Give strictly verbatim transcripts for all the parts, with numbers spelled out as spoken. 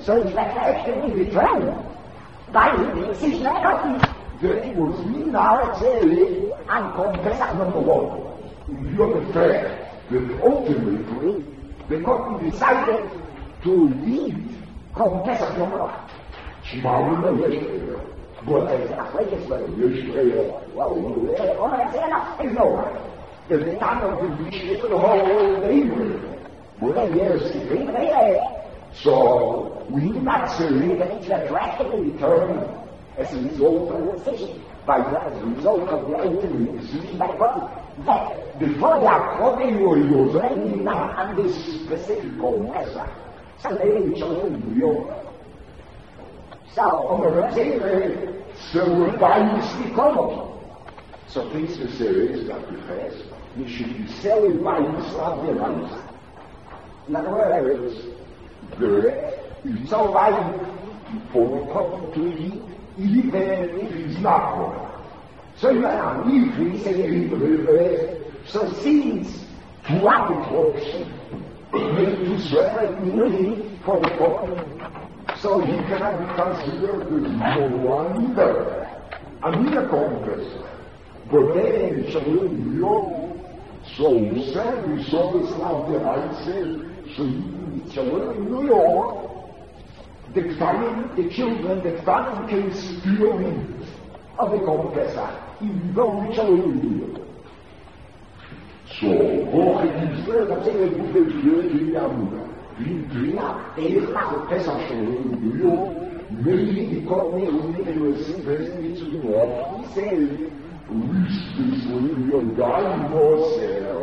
So ich werde echt getrennt. Weil es ist lecker. That was me now actually Ankommen number one. you're the fact that ultimately The company decided to leave Confessor number one. smaller yesterday. But I said, wait a minute. Yesterday. Well, oh, I said, I know. The time of the beach for the whole evening. Well, yes, even there. So We do not say that it's a drastically determined as a result of the decision, by the, as a result of the ultimate decision by the body, that before they are coming or you're not on this specific confessor, so they chose New York. So, on the say, so we're buying come. So things are serious, Doctor Fast. You should be selling by Islam their lives. In other words, There so I, for country, even if is not one. so you are if say so since throughout the course, You swear really for the court, so he cannot be considered as no one either. Another confessor. But then, so you so said we saw this out there, I said, so you, so in New York, the family, the children, the family can steal of the confessor, even though we shall do. so hoch ist Well, I'm saying that we will do it in wie drin, Ele está com peça New York, Maybe because we live in a situation which is not the same. Riscos when guy was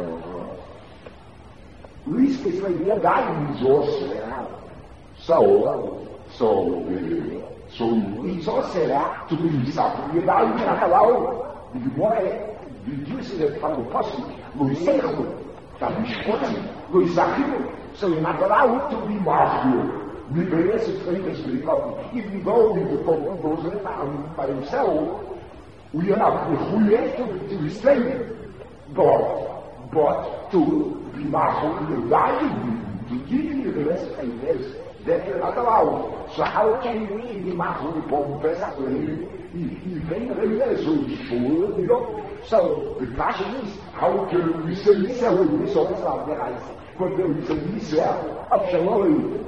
Risk is when you're dying. yourself. So, so, uh, so It's also that to be something you're dying in a hello. You want to reduce it from the person who say that we should go exactly. So you're not allowed to be Matthew. the various things because even though the problem goes on by himself, we are not required to, to restrain God, but to be mindful of the value, to give you the rest of things that you're not allowed. So how can we be mindful of the person he came there, so sure, you know? So the question is, how can we say this way? We saw this out there, but there is a this of Shalom.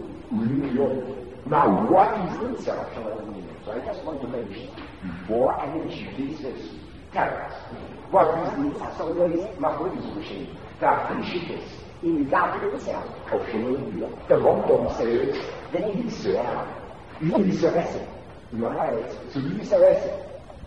Now, what is inside Shalom? So I just want to mention, before I mention this terrors, what is inside? So there is my position that appreciates in regard to itself of Shalom. The Rambam says that it is Israel. It is a lesson. You are right. So it is a lesson.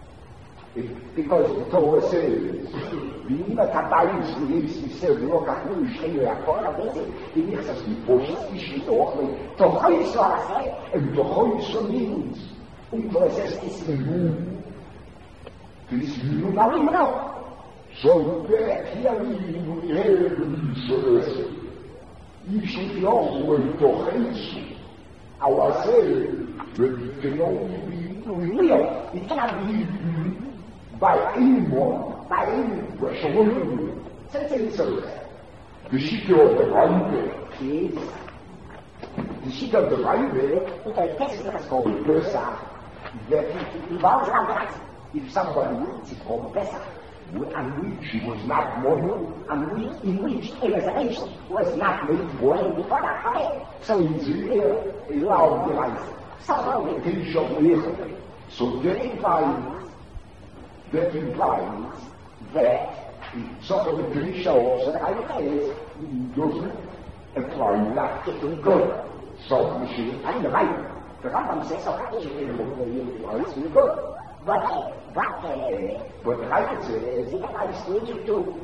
Because the Torah says, Vima Kabayis, we say, look at who is here, he makes us be positive, to Hoysa, and to Hoysa means, und was es ist nun, This nun auch immer noch. so that here we have this you should know where to hate ourselves, but it can only be Real, it cannot be by anyone, by any Shalom. sense. The Shikha of the Bible, Kids, the Shikha of the Bible, it is text that is called Persa, that involves language. If somebody reads it called Persa, and which he was not mortal, and we, in which a reservation was not made well before that time. So it's real, allowed the life. Somehow it he shall live. So that implies, that implies that some of the three shows so that I would say doesn't apply that it will go. submission. And the Bible, the Rambam says, so how is it good? But, but, uh, But the Bible says, is it I still to do?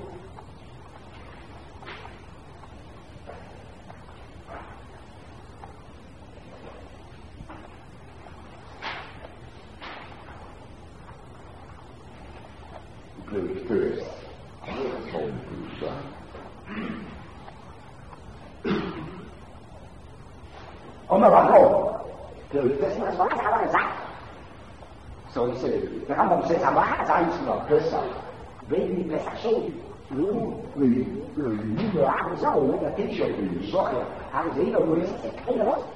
the first, I told you, son. Oma Rambam, das ist was er sagt. So he said, the Rambam says, aber hat er ist noch besser. Wenn die besser stehen, nun, The nur haben so, der Tisch auf die Sache, haben sie immer nur gesagt, keine was?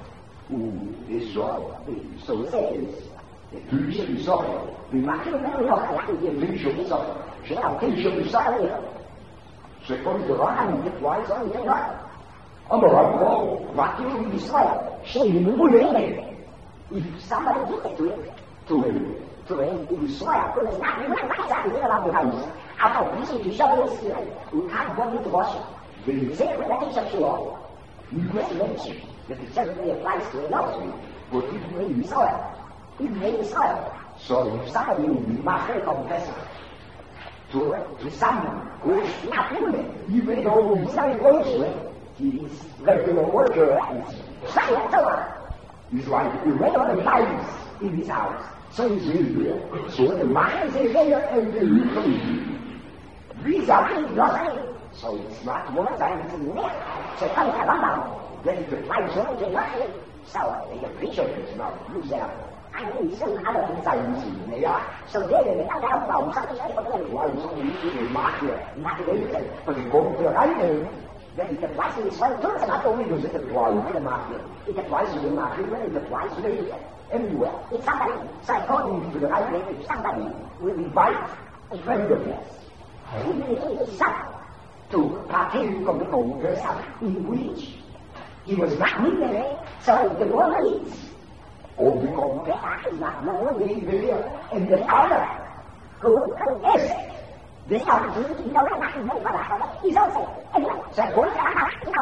où les sorts, les sauvages, les plus jeunes sorts, les marqués, les plus jeunes sorts, j'ai appris je me savais. C'est comme de l'âme, de poison, de l'âme. En me rapport, marqué au Israël, chez les moulins, il s'en dit tout, tout, tout, il soit, pour les nains, il la house. After reaching to show his spirit, we can't go into worship. The sacred ethics of law. You must mention that it certainly applies to adultery, but even when you saw it, even when you saw it, so if somebody must confess to, to someone who is not human, even though he's not close to it, he's regular worker and so he's like irregular lives in his house. So he's Israel. So the minds are there and the usually. These are things nothing. So it's not one time to me. So come along. Then the lives are to nothing. So the preacher is not lose out. I mean, some other things are using. They are. So they're not out of something like that. Why is only using a market? Not anything. But they go to the right. Then it applies to this one too. Not only does it apply to the market. It applies to the market. It applies to the everywhere. If somebody, so according to the right way, if somebody will invite a friend of theirs, who will take some to partake of the congress in which he was not needed, so the woman is. Or the congress is not more than there, and the other who is the opportunity to know that is also anyway. So according to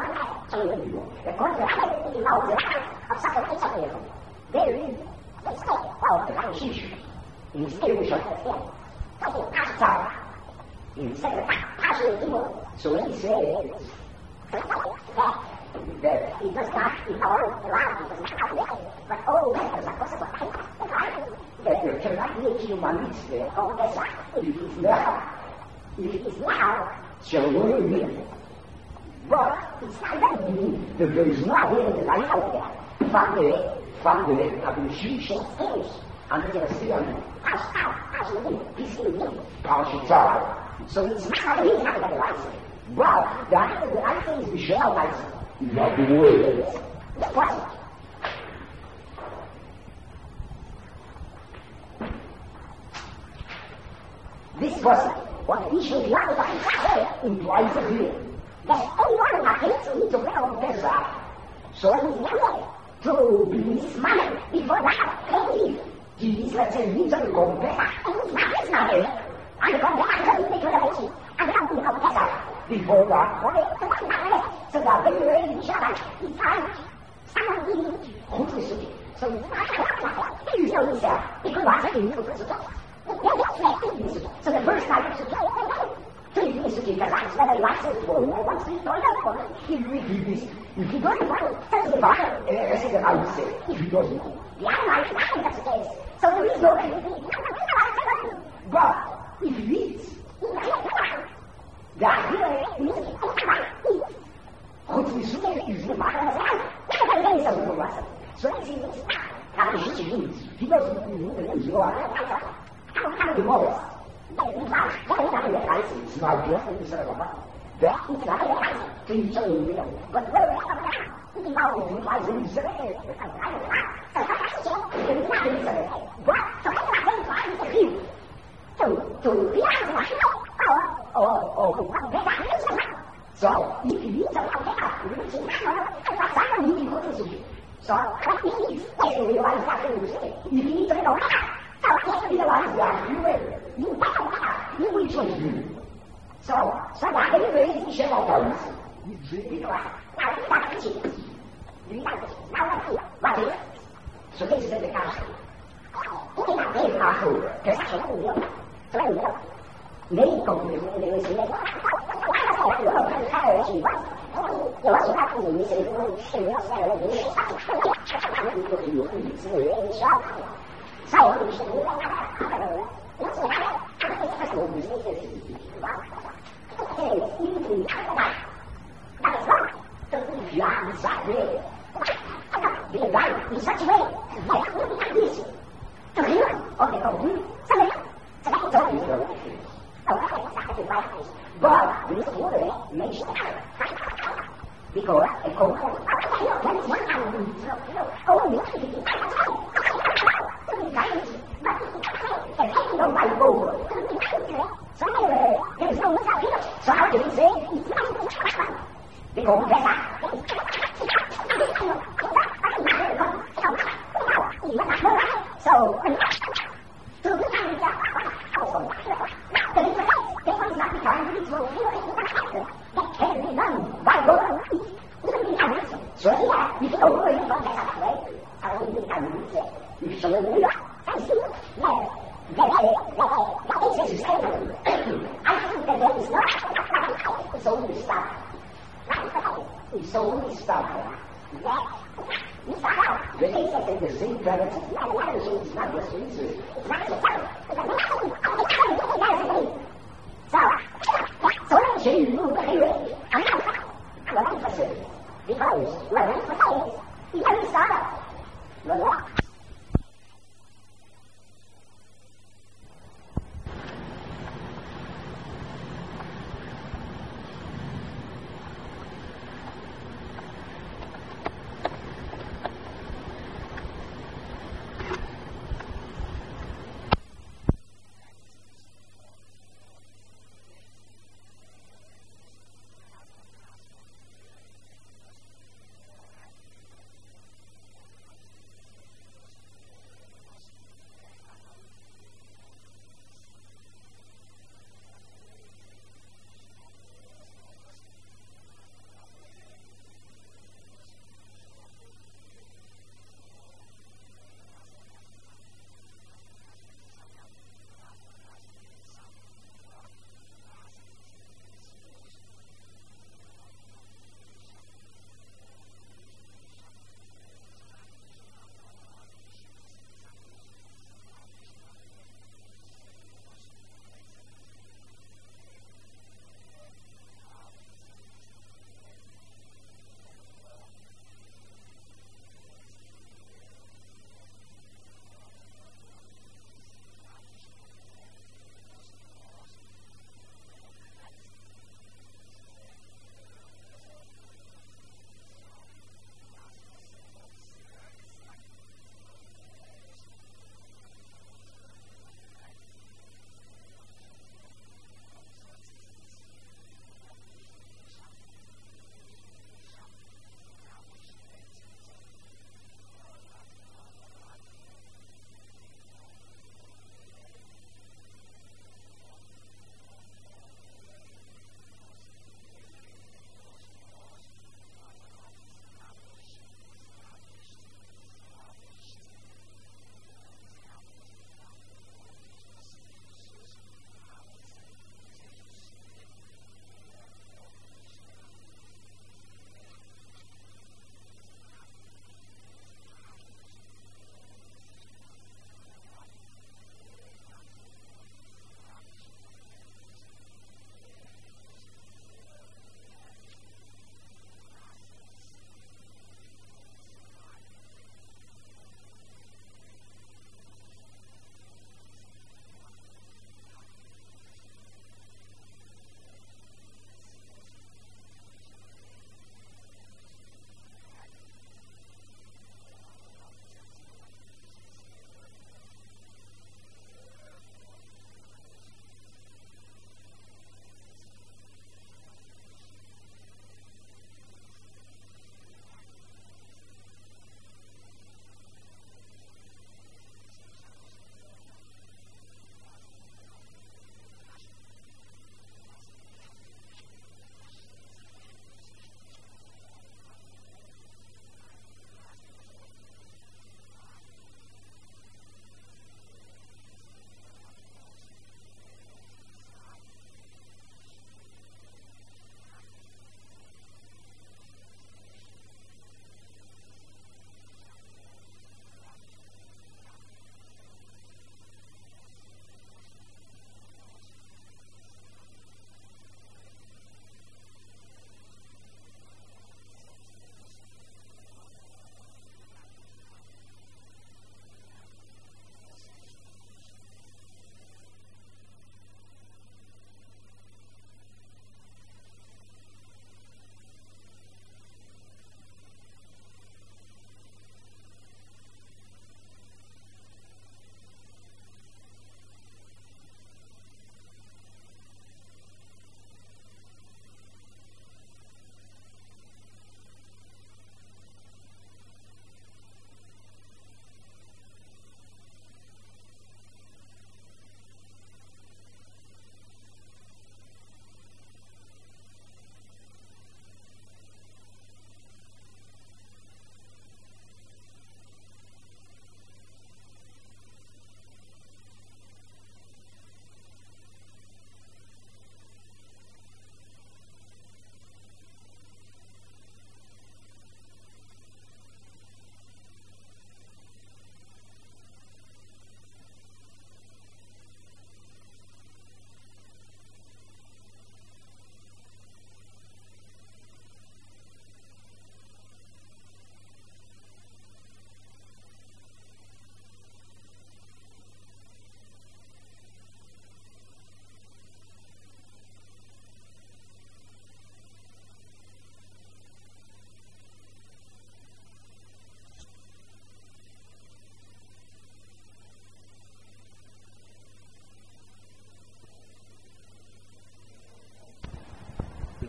the congress is now of something. There is a state of the constitution in the state of the state. That's all. In the state of the evil. So he says that it does not involve the land, it does not have but all that is a possible thing. That there cannot be a human being all the time. If it is now, if it is now, so will it be. But it's not that mean that there is no way that I out there. From the From the appreciation stage, under the theory, as out, as the wind, peaceful wind, partial time. So it's not really not the right thing. But the the right thing is the shell right thing. Not the word. That's what this person, what he should not have implies a view. That anyone that hates me to well better. So he's not to be smart before that, maybe. Jesus said, he's a go back. It's not here. I'm going to make it I'm going to go back. Before that, so that when you're in each other, it's time. Someone who is it. So you know yourself. Because I think you're supposed to So the first time you should go, because I said I like this one, I want to see it. He really this. If he doesn't want it, tell the father. I said that I would say, if he doesn't. Yeah, I like that's the case. So there is no way. But if he is, that here is what we say is the matter. So if he is not a rich means, he doesn't need to use your the most. It's not just in the cinema. That is not a right to show you. But where is it? Now it implies in Israel. So, to be honest, oh, oh, oh, so, if you need to look at it, someone needs to do it. So, what it is, you realize what it is. If you need to know that, so you realize that you will. You will. You will choose you. So, so that everybody is share of those. You really know that. Now, that's the cheese. You like it. Now, that's it. What is it? So, this is the castle. It's not very castle. Because that's what we do. So, we do. Many companies, they will say, you but this water makes it because a cold,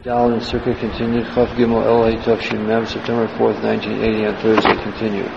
Dalit Circuit continued. Chav Gimel Elul Tavshin Mem, September fourth, nineteen eighty, on Thursday continued.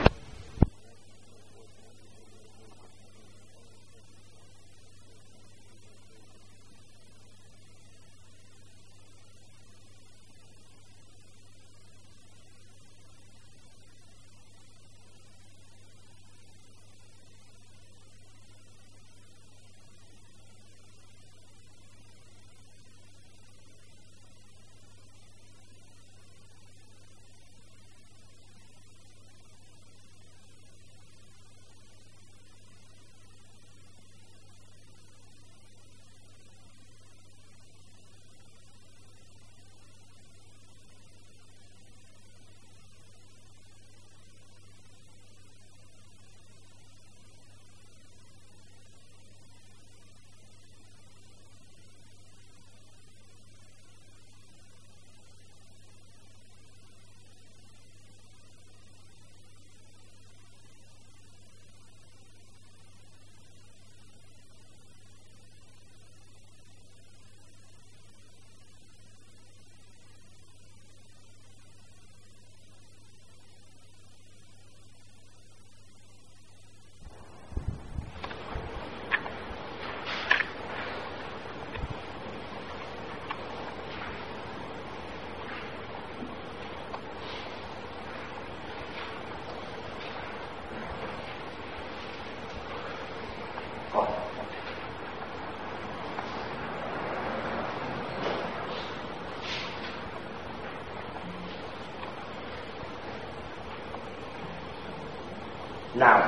Now,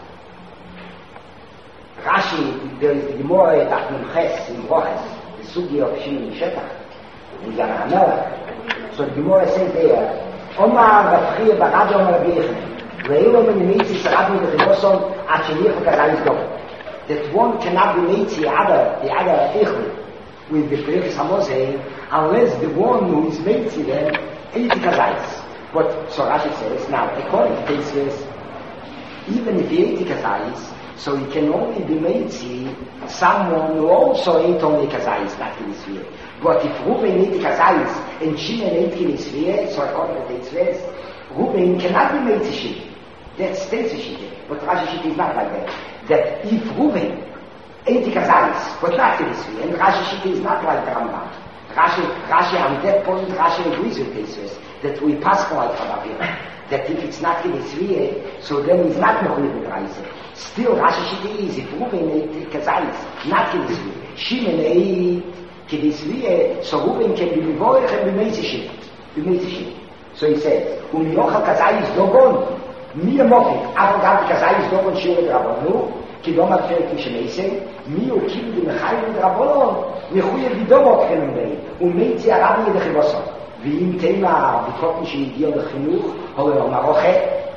Rashi, there is the Gemara that Memches in Boches, the Sugi of Shimon Shetach, in Yamamela. So the Gemara says there, Omar Bafriya Barad Omar Beichen, Re'ilo Men Meitzi Saradu B'Chimoson At Shenichu Kazayis Dom. That one cannot be Meitzi other, the other Eichel, with the Perichis Hamosei, unless the one who is Meitzi then, Eiti Kazayis. But, so Rashi says, now, according to this, even if he ate kazayis, so he can only be meitzi someone who also ate only kazayis, not kinisviyah. But if Reuben ate kazayis and Shimon ate kinisviyah, so according to the Tzvez, Reuben cannot be meitzi Shimon. That stays a Shimon. But Rashi Shimon is not like that. That if Reuben ate kazayis, but not kinisviyah, and Rashi Shimon is not like the Rambam. Rashi, Rashi, on that point, Rashi agrees with the Tzvez, that we pass like Rabbi. That if it's not kinisviyah, so then he's not mechuyev with Reise. Still, Rashi Shiti is, if Reuben ate kazayis, not kinisviyah, Shimon ate kinisviyah, so Reuben can be mevoyach and be meitzi Shimon. Be meitzi Shimon. So he says, um yochal kazayis dogon, mi amofik, avogad kazayis dogon shiuret rabonu, ki dom atferek mishemeise, mi ukim di mechayev with rabonon, mechuyev vidomot chenem um meitzi arabi yedechivoson. ואם תימה בקוטן שהגיע לחינוך, הולו מרוחה.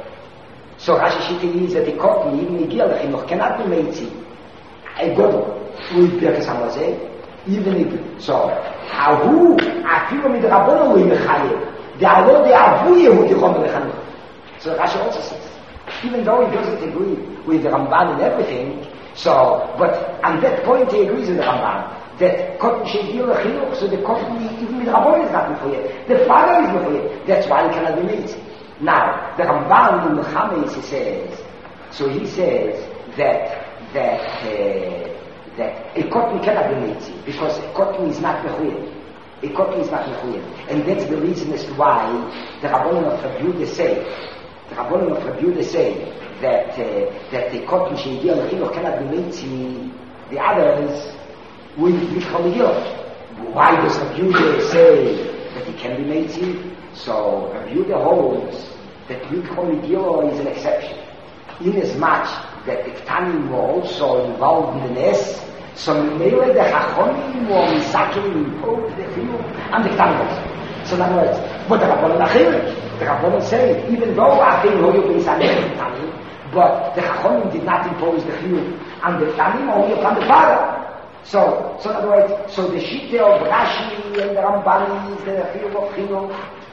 So Rashi Shiti is that the cotton, even הגיע לחינוך, cannot be meitzi. A godel, with Birkas Hamazeh, even if, so, ההוא, אפילו מדרבנו הוא מחייב. דעלו דעבו יהוד יכום לחינוך. So Rashi also says, even though he doesn't agree with the Ramban and everything, so, but on that point he agrees with the Ramban. That cotton she'gil lechinuch, so the cotton even with Rabban is not mechuyev. The father is mechuyev. That's why he cannot be meitzi. Now, the Ramban in Mechames, he says, so he says that that uh, that a cotton cannot be meitzi because a cotton is not mechuyev. A cotton is not mechuyev, and that's the reason as to why the Rabbanon of Rabbi Yehuda say, the Rabbanon of Rabbi Yehuda say that uh, that the cotton she'gil lechinuch cannot be meitzi. The others will become Megillah. Why does Rabbi Yehuda say that he can be meitzi? So Rabbi Yehuda holds that Mikro Megillah is an exception. Inasmuch that the Ktanim were also involved in the Nes, so Mimele the Chachonim were Misakim imposed the Chiyuv and the Ktanim also. So in other words, but the Rabbanon Achilek, the Rabbanon say, even though Achim Hoyu B'Yisanim the Ktanim, but the Chachonim did not impose the Chiyuv and the Ktanim only upon the father. So, so in other words, so the Shite of Rashi and the Ramban is the Chiyuv of Chinuch.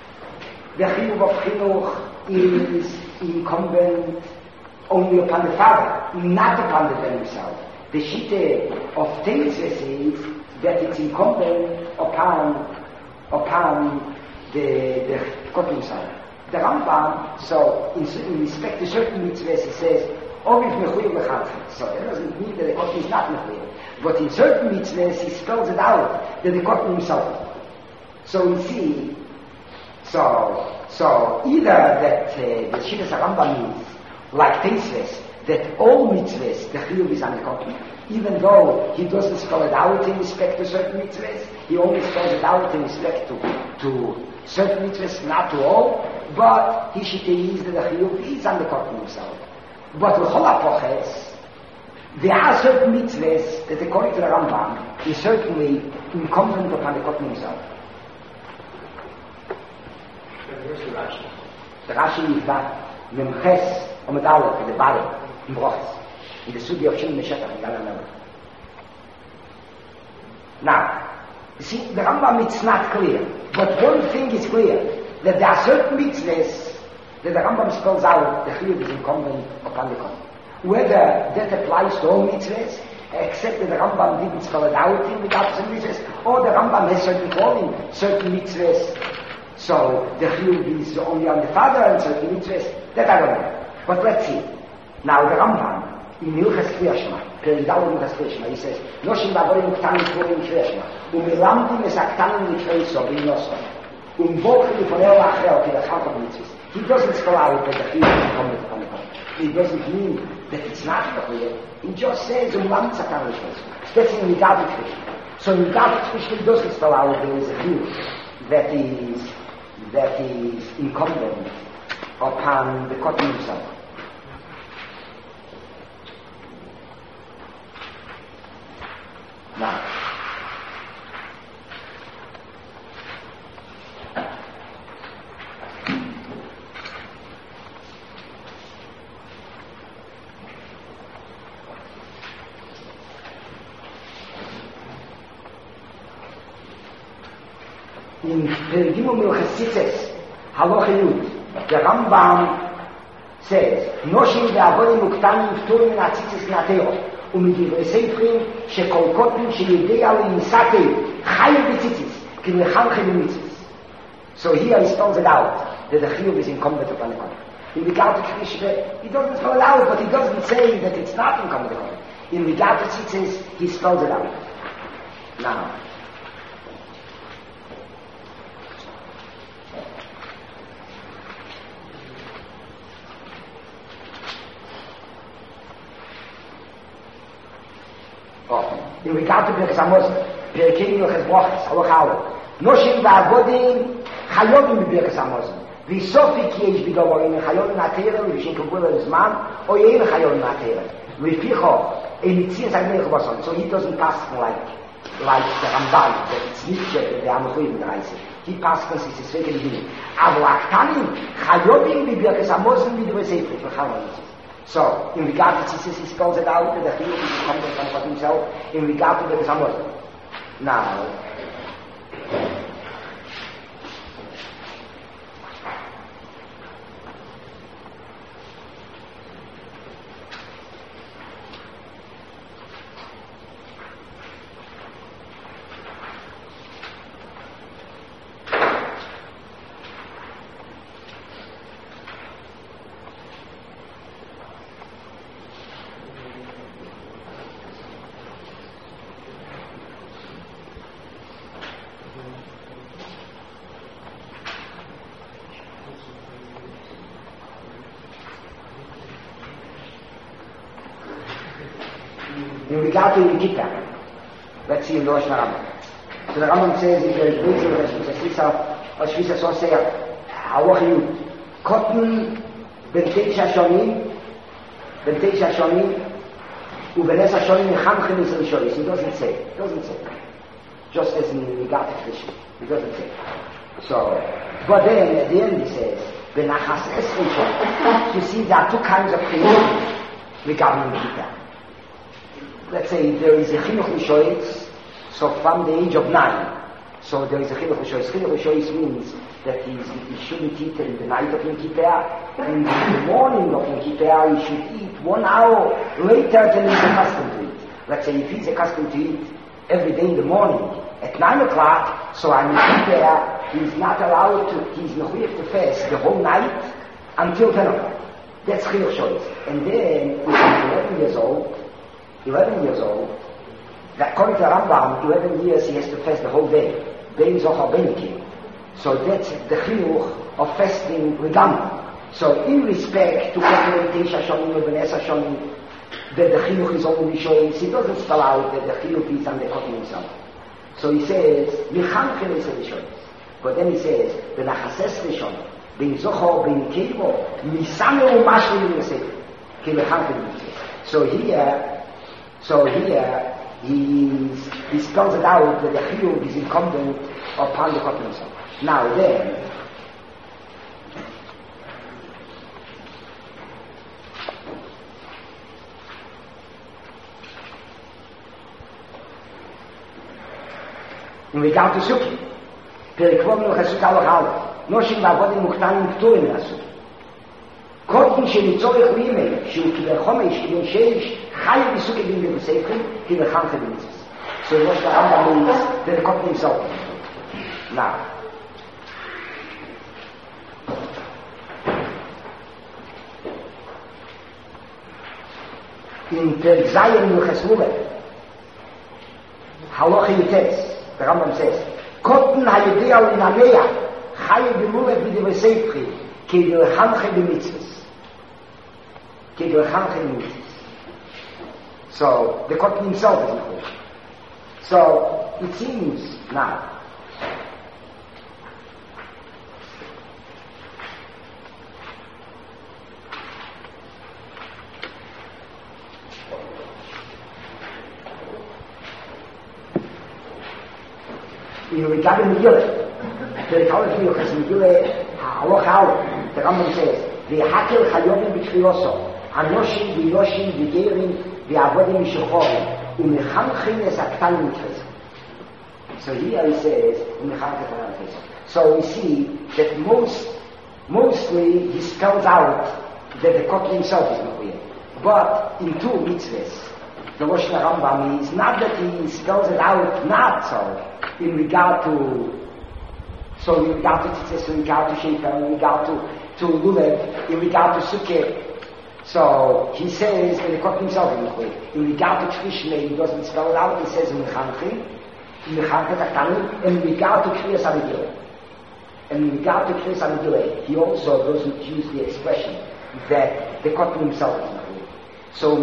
The Chiyuv of Chinuch is incumbent only upon the father, not upon the man himself. The Shite of Teitzes is that it's incumbent upon upon the, the cooking side. The Rambam, so in, in respect to certain mitzvahs, he says, Oviv mechuyev lechatchil. So it doesn't mean that the cotton is not mechuyev. But in certain mitzvahs, he spells it out that the cotton himself. So we see, so so either that uh, the Shittas Rambam means, like Teisves, that all mitzvahs, the chiyuv is on the cotton. Even though he doesn't spell it out in respect to certain mitzvahs, he only spells it out in respect to, to certain mitzvahs, not to all, but he should use that the chiyuv is on the cotton himself. But with Chol HaPoches, there are certain mitzvahs that according to the Rambam is certainly incumbent upon the cotton himself. The Rashi is that Memches Omedalot in the bottom, in Brochs, in the Sugi of Shin Meshetach, in Galanel. Now, you see, the Rambam it's not clear, but one thing is clear, that there are certain mitzvahs that the Rambam spells out, the chiyuv is incumbent upon the cotton. Whether that applies to all mitzvahs, except that the Rambam didn't spell it out in regards to mitzvahs, or the Rambam has certain calling, certain mitzvahs, so the chiyuv is only on the father and certain mitzvahs, that I don't know. But let's see. Now the Rambam, in Hilchas Kriyashma, Peridal Hilchas Kriyashma, he says, Noshim Bavorim Ktanim Kvorim Kriyashma, Umilamdim es Aktanim Nitreiso B'inoso, Umvochim Yifoneo Acheo Kirachak of mitzvahs. He doesn't spell out that the chiyuv is incumbent upon the cotton. It doesn't mean that it's not clear. He just says, Umlamdim Aktanim Nitreiso. Especially in Migadik Kriyashma. So in Migadik Kriyashma doesn't spell out there is a chiyuv that is that is incumbent upon the cotton himself. Now, in Perigimum Milchasitzes, Halacha Yud, the Rambam says, Noshim ve'avodim uktanim v'turim min hatzitzes natero, ומדברי ספרים שכל קוטן שיודע להיסתר חי בציציס כי מחנכי במצווס. So here he spells it out that the chiyuv is incumbent upon the cotton. In regard to Krishna, he doesn't spell it out, but he doesn't say that it's not incumbent upon the cotton. In regard to tzitzis, he spells it out. Now, in regard to Birkas HaMazon, Perikei Hilchos Brochos, Halacha Aleph, Noshim ve'avodim chayovim b'Birkas HaMazon, v'sofik yesh b'dovarim chayovim na'terem v'shin kabul zman, or yein chayovim na'terem, v'ficho emitzias ha'melech bason. So he doesn't pass like like the Ramban, that it's nicht the Amochim Reise. He passes is his second beginning. Avo aktanim chayovim b'Birkas HaMazon b'divei sefer v'chalon. So, in regard to tzitzis, he spells it out that the chiyuv is incumbent upon God himself. In regard to the Samazon. Now, in regard to Yigita, let's see in Rosh Hashanah. So the Rambam says, if there is reason, as Shvisa so say, Halacha Yud, Cotton ben Teisha Shonim, ben Teisha Shonim, ubenes Shonim mechamchem is Rishonis. He doesn't say, he doesn't say. Just as in regard to Krishna, he doesn't say. So, but then at the end he says, Benachas Esrei. You see, there are two kinds of chiyuv regarding Yigita. Let's say there is a chinuch l'shoitz, so from the age of nine, so there is a chinuch l'shoitz. Chinuch l'shoitz means that he, he shouldn't eat in the night of Yom Kippur, and in the morning of Yom Kippur he should eat one hour later than he's accustomed to eat. Let's say if he's accustomed to eat every day in the morning, At nine o'clock, so I'm there, he's not allowed to, he's not here to fast the whole night until ten o'clock. That's Chinuch Shoyz. And then, when he's eleven years old, eleven years old, that according to Rambam, eleven years he has to fast the whole day. Ben Zohar Benikim. So that's the Chinuch of fasting Regalim. So in respect to Teisha Shonim or Benes Shonim, that the Chinuch is only Shoyz, he doesn't spell out that the Chinuch is on the Kotin himself. So he says, Michanchen is the Shoyz. But then he says, the Nachases Rishon, Ben Zohar Benikim, Misane Umashli Yosef, Ki Michanchen Yosef. So here, so here, he, he spells it out that the Chiyuv is incumbent upon the Kotin himself. Now then, in regard to Sukkot, Perikvom Chesuk Alach Aleph, Noshim Ba'avodim Mukhtanim K'turim L'Asuk. Kotin Shenitzorich L'Yimei, Shu Kiver Chomesh, Kiver Sheish, Chayiv Yisukei B'Yim B'Seifrim, Kiver Chanche B'Mitzvahs. So what the Rambam means, that the Kotin himself. Now, in Perek Zayin Milches Mubet, Halacha Yites, the Rambam says, Kotten hayedea u'inaneya, chaye b'mulet b'divei seifri, ki d'lechanche b'mitzvahs. Ki d'lechanche b'mitzvahs. So, the Kotten himself is not. So, it seems now, in regard to Megillah, the Torah Megillah, Megillah, Haloch Aleph, the Rambam says, "V'hakel chayovim b'tfiloso, hanoshim v'yoshim v'gerim v'avodim mishochorim, u'mechamchim es aktanim mitzvahs." So here he says, "U'mechamchim aktanim mitzvahs." So we see that most, mostly he spells out that the Kotel himself is not real, but in two mitzvahs. The Rosh Rambam is not that he spells it out not so in regard to so in regard to Tzitzis, in regard to Shefer, in regard to, to Lulev, in regard to Sukkah. So he says that the Kotel himself is not real. In regard to Krishna, he doesn't spell it out, he says in Mechanchi, in Mechanchi Taktani, and in regard to Kriyas HaMegillah. And in regard to Kriyas HaMegillah, he also doesn't use the expression that the Kotel himself is not real. So,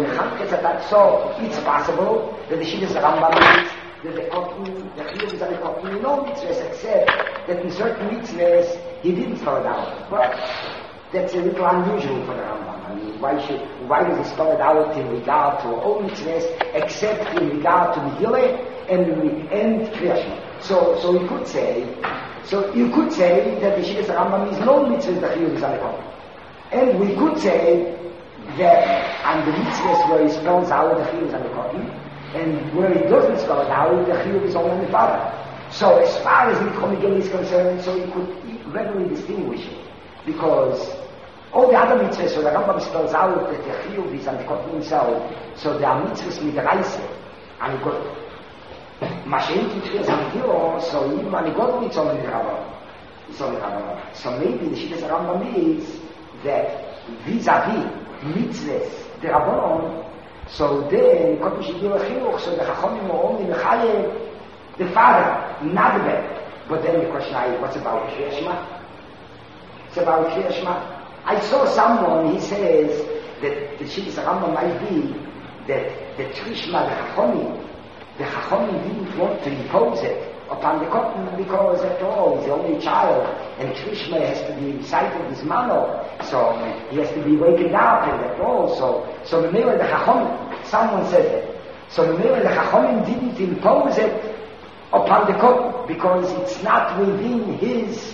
so it's possible that the Shidduch Rambam is that the Kotten, the Chiyuv is on the Kotten, no mitzvahs, except that in certain mitzvahs he didn't spell it out. But that's a little unusual for the Rambam. I mean, why should, why does he spell it out in regard to all mitzvahs, except in regard to Megillah and and Kriya Shema? So, so you could say, so you could say that the Shidduch Rambam is no mitzvahs, the Chiyuv is on the Kotten, and we could say that on the mitzvahs where he spells out the chiyuv and the kotten, and where he doesn't spell it out, the chiyuv is only the father. So as far as Mikra Megillah is concerned, so he could readily distinguish it, because all the other mitzvahs, so the Rambam spells out that the chiyuv is on the kotten himself, so there are mitzvahs with the reise, and he got Mashiach in Tchias HaMegillah, so even when he got it's only the Rambam. It's only the Rambam. So maybe the Shidduch Rambam is that vis-a-vis mitzvahs, the Rabbanon, so then, Kotten Shigil Chinuch, so the Chachomim are only Mechayev, the father, not the man. But then the question is, what's about Kriya Shema? It's about Kriya Shema. I saw someone, he says, that the Shidduch Rambam might be that the Trishma, the Chachomim, the Chachomim didn't want to impose it upon the Kotten because after all he's the only child and Krishma has to be recited his mano, so he has to be wakened up and after all, so so the Mele the Chachomim, someone said that, so the Mele the Chachomim didn't impose it upon the Kotten because it's not within his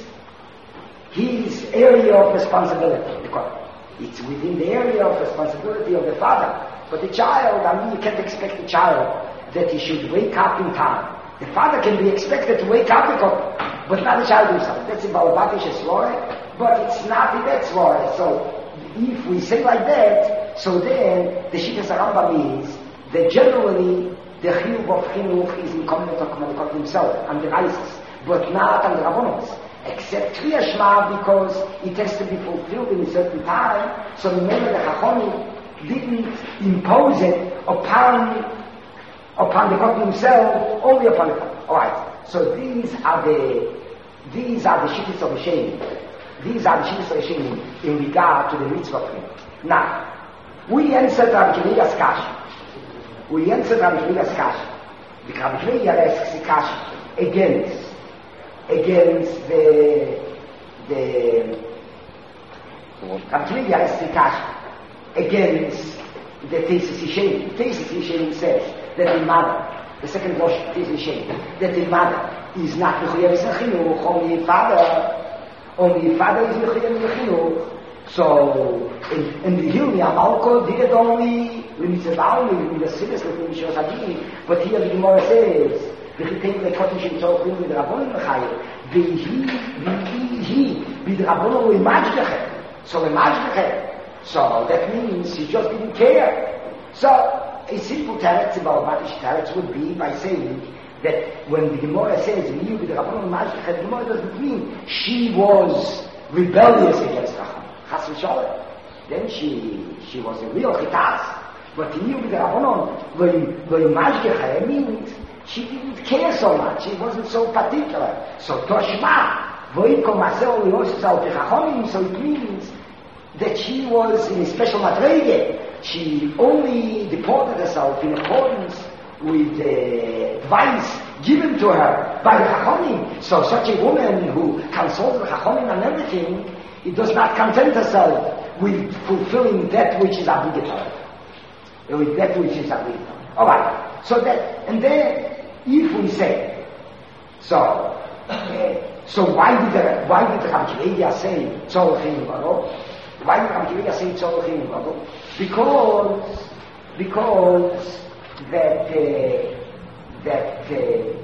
his area of responsibility, the Kotten. It's within the area of responsibility of the father. But the child, I mean, you can't expect the child that he should wake up in time. The father can be expected to wake up, but not the child himself. That's about Batish Svore, but it's not in that Svore. So if we say like that, so then the Shidduch Rambam means that generally the chiyuv of chinuch is incumbent on Kohen himself and the Reises, but not on the Rabbanos. Except Kriya Shema, because it has to be fulfilled in a certain time, so remember the Chachamim didn't impose it upon upon the Kohen himself, only upon the Kohen. Alright, so these are the these are the shittis of Hashem. These are the shittis of Hashem in regard to the mitzvah thing. Now, we answered Rabbi Kiviya's kasha. We answered Rabbi Kiviya's kasha. The Rabbi Kiviya asks the kasha against against the the Rabbi Kiviya asks the kasha against the Tesis Yishem. Tesis Yishem says that the mother, the second verse Tesis Yishem, that the mother is not mechuyev chinuch, only father, only father is mechuyev chinuch. So in, in the Hilni Amalko did it only when it's about in the cities of the Mishos Hadi, but here the Gemara says the Chitain the Kotish so with the Rabbanon Mechayel, the he the he with the Rabbanon we majgechet, so we majgechet. So that means he just didn't care. So a simple teretz about Matish teretz would be by saying that when the Gemara says you with the Rabbanon majgechet, the Gemara doesn't mean she was rebellious against Racham. Chas v'sholem. Then she she was a real chitas. But the new with the Rabbanon, when when majgechet means she didn't care so much. She wasn't so particular. So toshma voikom asel yosal pechachomim. So it means that she was in a special madrege. She only deported herself in accordance with the advice given to her by the Chachamim. So such a woman who consulted the Chachamim and everything, it does not content herself with fulfilling that which is obligatory. With that which is obligatory. Alright. So that, and then, if we say, so, uh, so why did the, why did the Rabbi Kiviya say, Tzorchim Varo? Why did Rabbi Kiviya say Tzorchim Varo? Because, because that, uh, that, uh,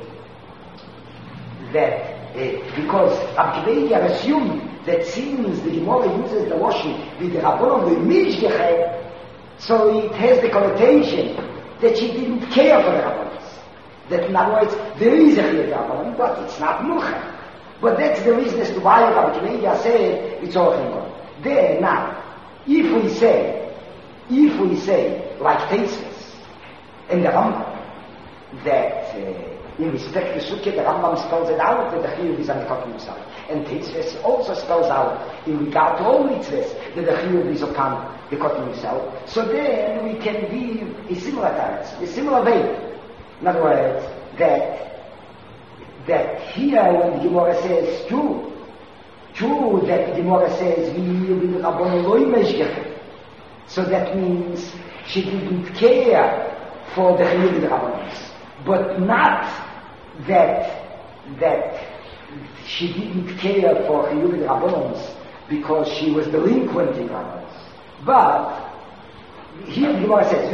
that, uh, because Rabbi Kiviya assumed that since the Gemara uses the washing with the Rabbanon with Mishgechet, so it has the connotation that she didn't care for the Rabbanos. That in other words, there is a Chiyuv Rabbanon, but it's not Mucha. But that's the reason as to why Rabbi Kiviya said it's all Chiyuv. Then, now, if we say, if we say, like Tesis and the Rambam, that uh, in respect to Sukkah, the Rambam spells it out that the Chiyuv is on the Kohen himself. And Tesis also spells out in regard to all mitzvahs that the Chiyuv is upon the Kohen himself. So then we can give a similar teretz, a similar way. In other words, that that here when the Gemara says true, true that the Gemara says we will Rabbanon lo meshgechet. So that means she didn't care for the Chiyuv of the Rabbanos, but not that that she didn't care for Chiyuv of the Rabbanos because she was delinquent in Rabbanos. But here the Gemara says,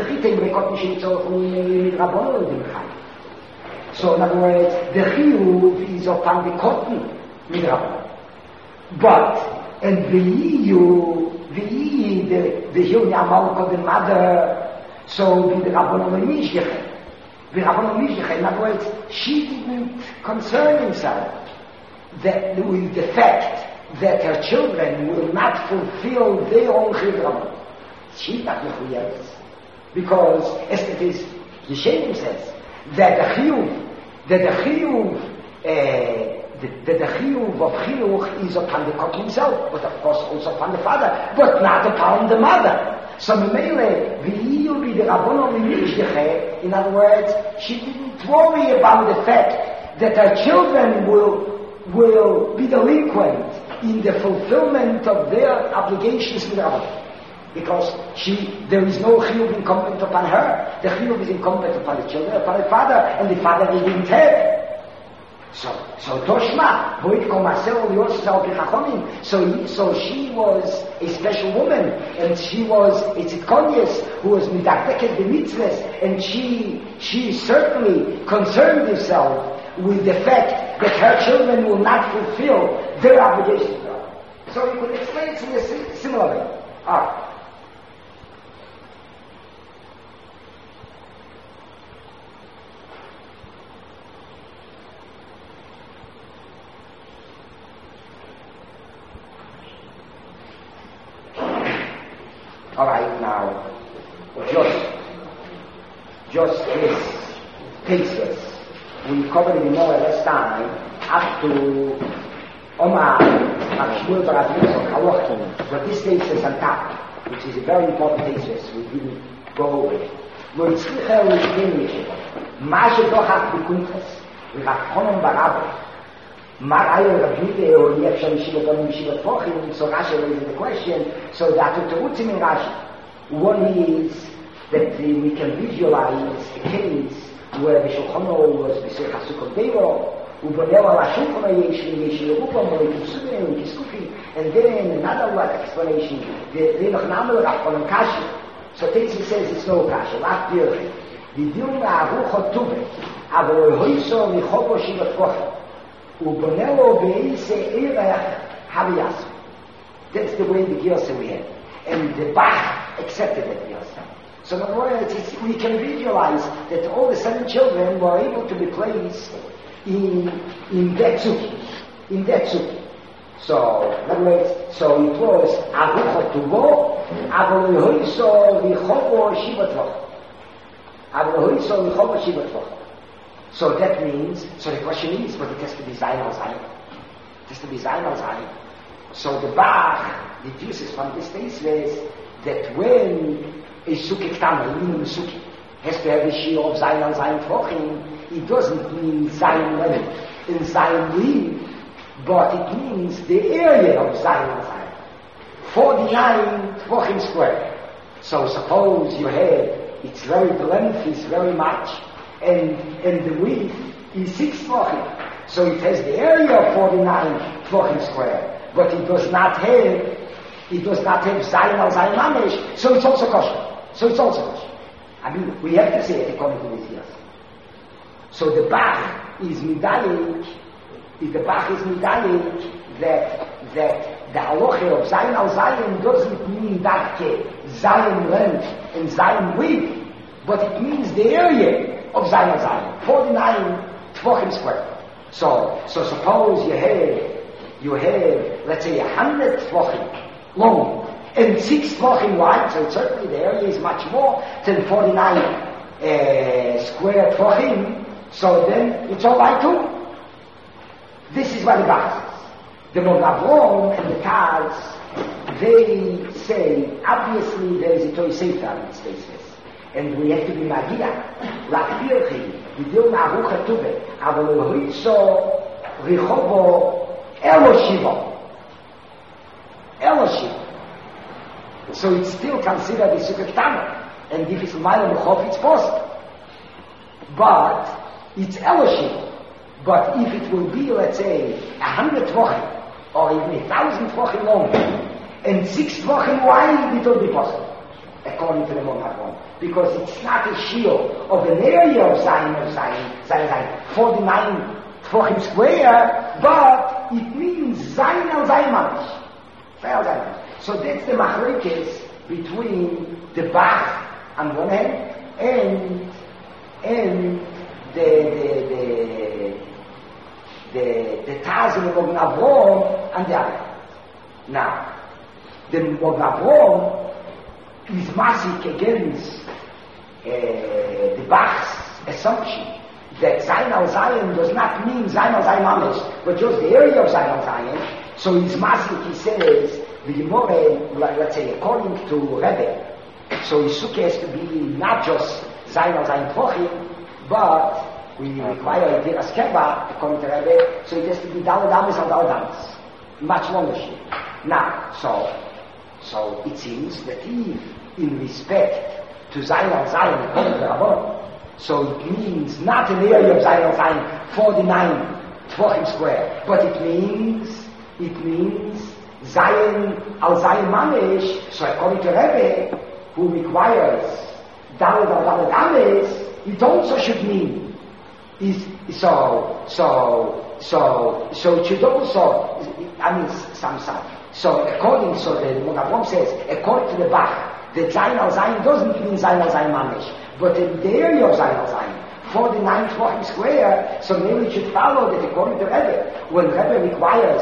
so in other words, the Chiyuv is upon the cotton with Rabbanon. But, and the E U, the E, the the Hilni Amalko, the mother, so the Rabbanon Mishgechet. The Rabbanon Mishgechet, in other words, she didn't concern herself that with the fact that her children will not fulfill their own Chiyuv. She's not mechuyev, because as it is, the Shem says that the Chiyuv, that the Chiyuv, uh, that the Chiyuv of Chinuch is upon the Kohen himself, but of course also upon the father, but not upon the mother. So Memele, v'yiyu be the Rabbanon Mishgechet. In other words, she didn't worry about the fact that her children will will be delinquent in the fulfillment of their obligations to the Rabbanon. Because she, there is no Chiyuv incumbent upon her. The Chiyuv is incumbent upon the children, upon the father, and the father they didn't have. So, so Toshma, so so she was a special woman, and she was a tzidkonius who was midakdeket the mitzvahs, and she she certainly concerned herself with the fact that her children will not fulfill their obligations. So you could explain it in a similar way. All right. All right, now, just, just this cases, we covered it more last time, up to Omar, Mashmur Baradisok, Haloch, but this thesis on top, which is a very important thesis, we didn't go over it. Lo Yitzchak is English, Ma Shedochach B'Kuntres, V'Rachkonon Barabah, Marayo Rabbi or Yefshan Yeshiva Donim Yeshiva Tvochim, so Rashi raises the question, so that to Terutzim in Rashi, one is that uh, we can visualize a case where the Shulchan Aruch was B'Sei Chasukot Deiro, ובונר על השולחן יש לי, יש לי רופא, וכיסופים, וכיסופים, and then another one explanation, the noch name of von Kashi. So Tetsi says it's no Kashi, not Birchi. The Dilma Aruch HaTuvet, אבל hoiso michobo shivat kochen, ובונר לו באיזה ערך הוויאס. That's the way the Gilsa we had. And the Bach accepted that Gilsa. So in other words, we can visualize that all the seven children were able to be placed in in that suki, in that suki. So, in other words, so it was Aruch HaTuvo, Avol Hoiso Vichobo Shivat Vach. Avol Hoiso Vichobo Shivat Vach. So that means, so the question is, but it has to be Zayin al Zayin. It has to be Zayin al Zayin. So the Bach deduces from this thesis that when a suki ktana, even a suki, has to have a shear of Zayin al Zayin Tvochim, it doesn't mean Zion level in Zion lead, but it means the area of Zion Zion. forty-nine Tvochim square. So suppose you have, it's very, the length is very much, and and the width is six Tvochim. So it has the area of forty-nine Tvochim square, but it does not have, it does not have Zion al Zion Mamish, so it's also kosher. So it's also kosher. I mean, we have to say it according to this here. So the Bach is medallic, if the Bach is medallic, that, that the halacha of Zion al Zion doesn't mean that Zion length and Zion width, but it means the area of Zion al Zion, forty-nine Tvochim square. So, so suppose you have, you have, let's say, a hundred Tvochim long and six Tvochim wide, so certainly the area is much more than forty-nine uh, square Tvochim. So then, it's all right too. This is what the Bach says. The Mogavron and the Taz, they say, obviously there is a Toy Sefer in this thesis. And we have to be Magia. Like Birchi, the Dilma Aruch HaTuvet, Avol Hoiso Rechobo Eloshivo. Eloshivo. So it's still considered a Sukkah Ktana. And if it's Ma'il Mechof, it's possible. But it's Eloshim. But if it will be, let's say, a hundred Tvochim, or even a thousand Tvochim long, and six Tvochim wide, it will be possible, according to the Mogavron. Because it's not a shield of an area of Zion of Zion, Zion, Zion, forty-nine Tvochim square, but it means Zion al Zion Mamish. So that's the machlokes between the Bach on one hand, and, and the the the the the Taz and the Mogavron and the other. Now, the Mogavron is massive against uh, the Bach's assumption that Zion al Zion does not mean Zion al Zion Mamish, but just the area of Zion al Zion. So he's massive. He says the Gemara, let's say, according to Rebbe, so his sukkah has to be not just Zion al Zion Tvochim, but we require a Diras Keba, according to Rebbe, so it has to be Daled Amis and Daled Amis. Much longer shit. Now, so, so it seems that if, in respect to Zion al Zion, according to Rabbon, so it means not an area of Zion al Zion, forty-nine Tvochim square, but it means, it means Zion al Zion Mamish, so according to Rebbe, who requires Daled al Daled Amis, it also should mean is so so so so it should also, I mean, some some so according, so the Mogavron says, according to the Bach, the Zion al Zion doesn't mean Zion al Zion Mamish, but in the area of Zion al Zion, forty-nine Tvochim square, so maybe it should follow that according to Rebbe, when Rebbe requires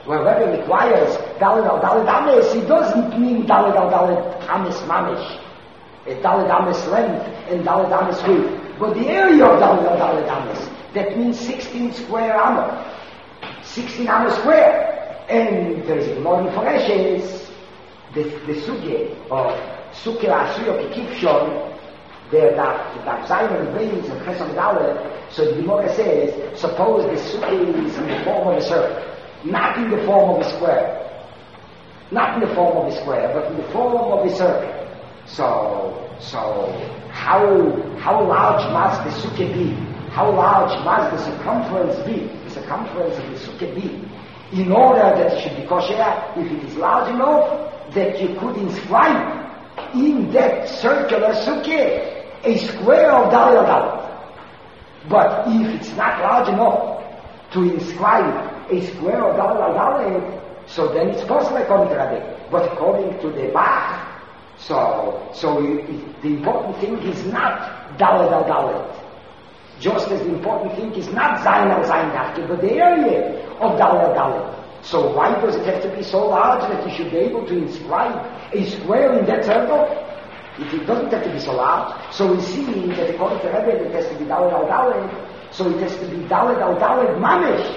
Well, Rebbe requires Dalet al Dalet Ames, he doesn't mean Dalet al Dalet Ames Mamish, Dalet Ames length and Dalet Ames width, but the area of Dalet al Dalet Ames, that means sixteen square Amma, sixteen Amma square, and there is a more information, the, the Suge of Suke Asuyo Kikipshon, there that that Zion brings and Chesam Dalet, so the Gemara says, suppose the Suke is in the form of a circle, not in the form of a square, not in the form of a square, but in the form of a circle. So, so how how large must the sukkah be? How large must the circumference be? The circumference of the sukkah be, in order that it should be kosher. If it is large enough that you could inscribe in that circular sukkah a square of Dalet Dalet. But if it's not large enough to inscribe a square of Dalet Dalet, so then it's possible according to Rabbi. But according to the Bach, so so you, it, the important thing is not Dalet al Dalet. Just as the important thing is not Zayin al Zayin Dafke, but the area of Dalet al Dalet. So why does it have to be so large that you should be able to inscribe a square in that circle? If it doesn't have to be so large, so we see that according to Rebbe it has to be Dalet al Dalet, so it has to be Dalet al Dalet Mamish.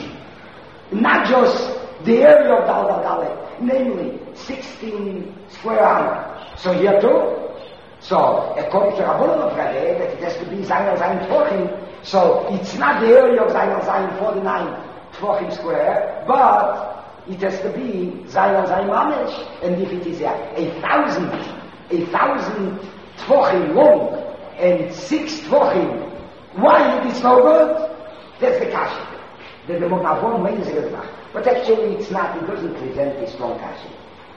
Not just the area of Dalet al Dalet, namely sixteen square Amma. So here too. So according to Rabbanon of Rebbe, that it has to be Zayin al Zayin Tvochim, so it's not the area of Zayin al Zayin forty-nine Tvochim square, but it has to be Zayin al Zayin Mamish. And if it is a, a thousand, a thousand Tvochim long and six Tvochim wide, it's no good. That's the kasha. That the Mokavon means a good one. But actually it's not, it doesn't present a strong kasha.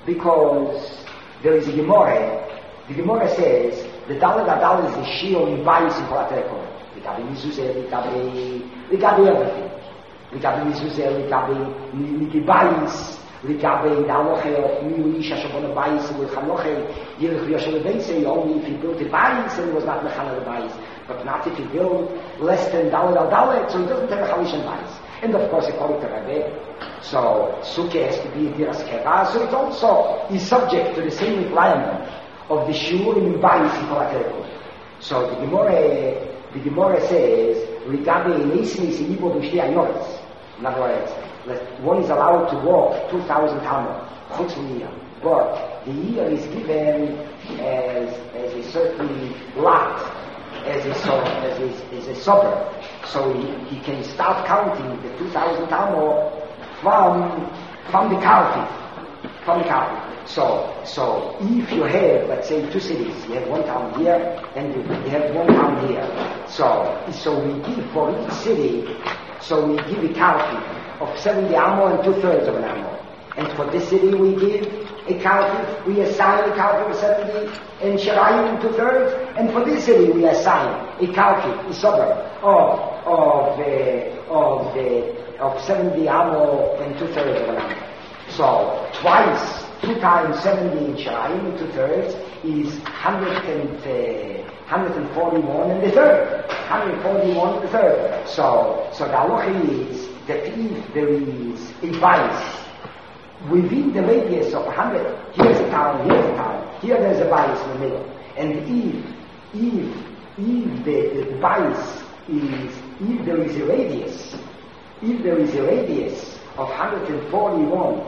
Because there is a Gemara, the Gemara says, the Dalet Adal is the Shio in Bayis in Kolateko. We got the Mizuzeh, we got the, we got the everything. We got the Mizuzeh, we got the Bayis, we got the Daloche of Miu Isha Shabon Bayis, with Hanoche, Yerich Yoshe Lebeise, only if he built the Bayis and it was not Mechana the Bayis. But not if he built less than Dalet Adal, so he doesn't have a Chalish and Bayis. And of course, according to Rebbe, so Sukkah has to be a Diras Keva, so it also is subject to the same requirement of the Shiurim in Bayis in Kolateko. So the Gemara, the Gemara says, regarding Nisim in Ibo Dushti Ayoris. In other words, one is allowed to walk two thousand Talmud, Chutz Year, but the year is given as, as a certain lot, as a, as a, as a suburb. So he, he can start counting the two thousand Talmud from, from the county, from the county. So, so if you have, let's say, two cities, you have one town here, and you, you have one town here. So, so we give for each city, so we give a county of seventy Amo and two-thirds of an Amo. And for this city we give a county, we assign a county of seventy, and Shirayim in two-thirds, and for this city we assign a county, a suburb, of, of, uh, of, uh, of seventy Amo and two-thirds of an Amo. So, twice, two times seventy in Shirayim and two-thirds is one hundred and, uh, one hundred forty-one and the third. one hundred forty-one and the third. So, so the halacha is that if there is a bias within the radius of one hundred, here's a town, here's a town, here there's a bias in the middle. And if, if, if the, the bias is, if there is a radius, if there is a radius of one hundred forty-one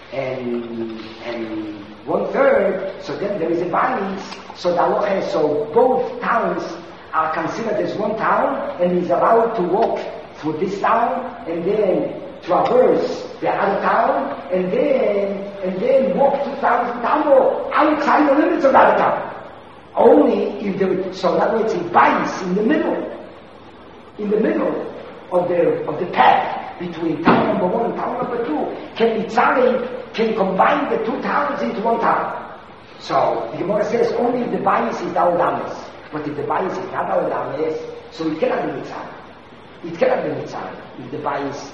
and, and one third, so then there is a bias, so the halacha, so both towns are considered as one town, and is allowed to walk through this town, and then traverse the other town, and then, and then walk two thousand Tambo outside the limits of the other town. Only if there, so that way it's a bias in the middle, in the middle of the, of the path between town number one and town number two, can be tzarei, can combine the two towns into one town. So the Gemara says only if the bias is Dalet Ames. But if the bias is not Dalet Ames, so it cannot be mitzvah. It cannot be mitzvah if the bias.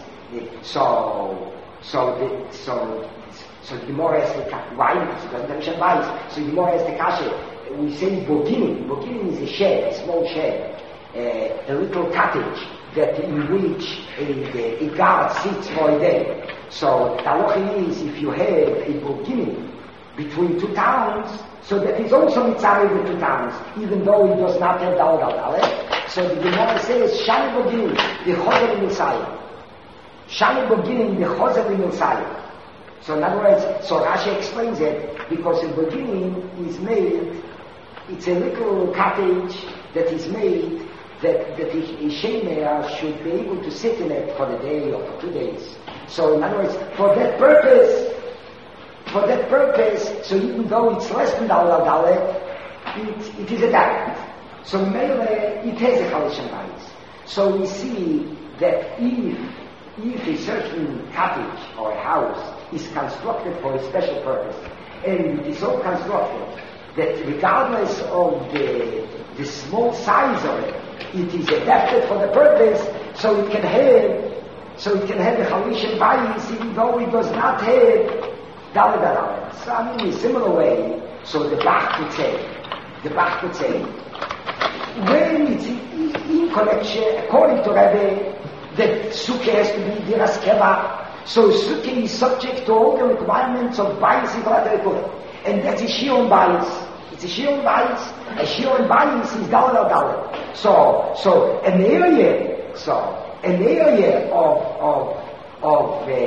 So, so the so so the Gemara has the why because it doesn't mention bias. So the Gemara has the kasha. We say boginim. Boginim is a shed, a small shed, uh, a little cottage that in which a, a, a guard sits for a day. So the halacha is if you have a beginning between two towns, so that is also mitzvah with two towns, even though it does not have Daled al Daled. So the Gemara says, Shani beginning, the Choser Mitzayim. Shani beginning, the Choser Mitzayim. So in other words, so Rashi explains it, because the beginning is made, it's a little cottage that is made that, that a Shemer should be able to sit in it for the day or for two days. So in other words, for that purpose, for that purpose, so even though it's less than Daled Daled, it, it is adapted. So Mele, it has a Chalishan Bayis. So we see that if, if a certain cottage or a house is constructed for a special purpose, and it is so constructed that regardless of the, the small size of it, it is adapted for the purpose, so it can have, so it can have a Chalishan Bayis, even though it does not have Daled Daled. So I mean, in a similar way, so the Bach would say, the Bach would say, when it's in, in connection, according to Rebbe, that Sukkah has to be Diras Keva, so Sukkah is subject to all the requirements of Bayis and Kolat. And that's a Shion Bayis. It's a Shion Bayis. A Shion Bayis is Daled Daled. So, so an area, so an area of of of uh,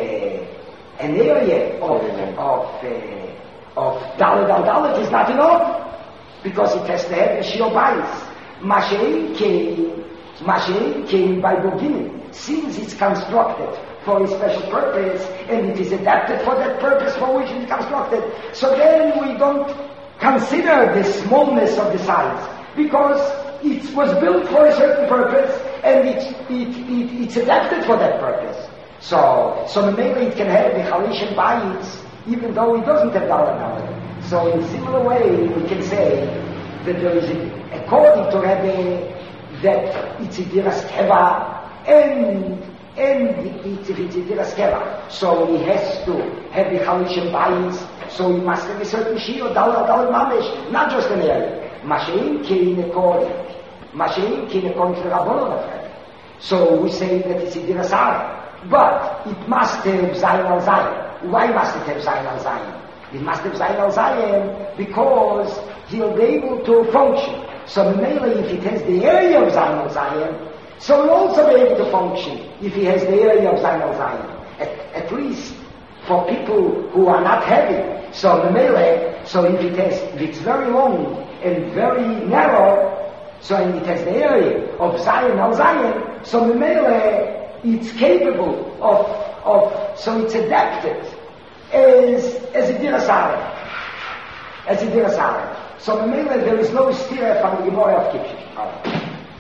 an area of of uh, of Daled Daled is not enough, because it has to have a Shion Bayis. Mashiach came, Mashiach came by beginning, since it's constructed for a special purpose, and it is adapted for that purpose for which it is constructed. So then we don't consider the smallness of the size, because it was built for a certain purpose, and it, it, it, it's adapted for that purpose. So, so maybe it can have the Chalishan Bayis, even though it doesn't have Daled Daled. So in a similar way, we can say that there is, a, according to Rebbe, that it's a Diras Keva, and and it's a Diras Keva. So he has to have the Chalishan Bayis, so he must have a certain Shio, Daled Daled Mamesh, not just an area. Mashiach came according, Mashiach came according to the Rabbanon. So we say that it's a Diras Ara, but it must have Zayin al Zayin. Why must it have Zayin al Zayin? It must have Zayin al Zayin because he'll be able to function. So mainly if it has the area of Zayin al Zayin, so he'll also be able to function if he has the area of Zayin al Zayin. At, at least for people who are not heavy. So the melee, so if it has, if it's very long and very narrow, so and it has the area of Zayin al Zayin, so the melee, it's capable of, of, so it's adapted as, as a Diras Ara. As a Diras Ara. So the melee, there is no stira from the Gemara of Kipshik.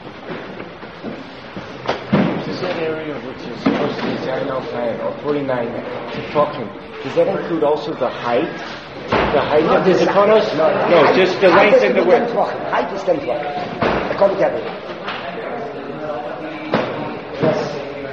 Is that area which is supposed to be Zayin al Zayin, or forty-nine, to talking, does that include also the height? The height no, of the Zikonos? No, no, no height, just the length and the width. Height is ten tefachim. According to everything. Yes.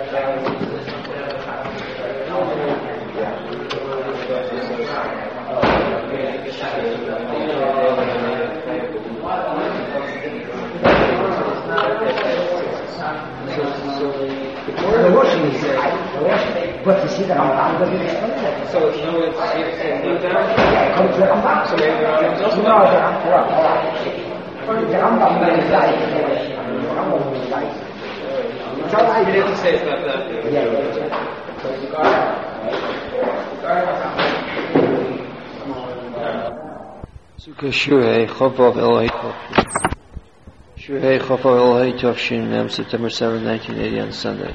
The washing is height, but you see the Rambam doesn't explain that. So you know it's it's down? Yeah, according to the Rambam. So maybe the Rambam's also No, the Rambam. The Rambam is right. The Rambam is right. It's all right. He didn't say it's not that. Yeah, yeah. Sukkah Shurei Chovav Elohei Tavshin. Shurei Chovav Elohei Tavshin, Mem, September seventh, nineteen eighty, on Sunday.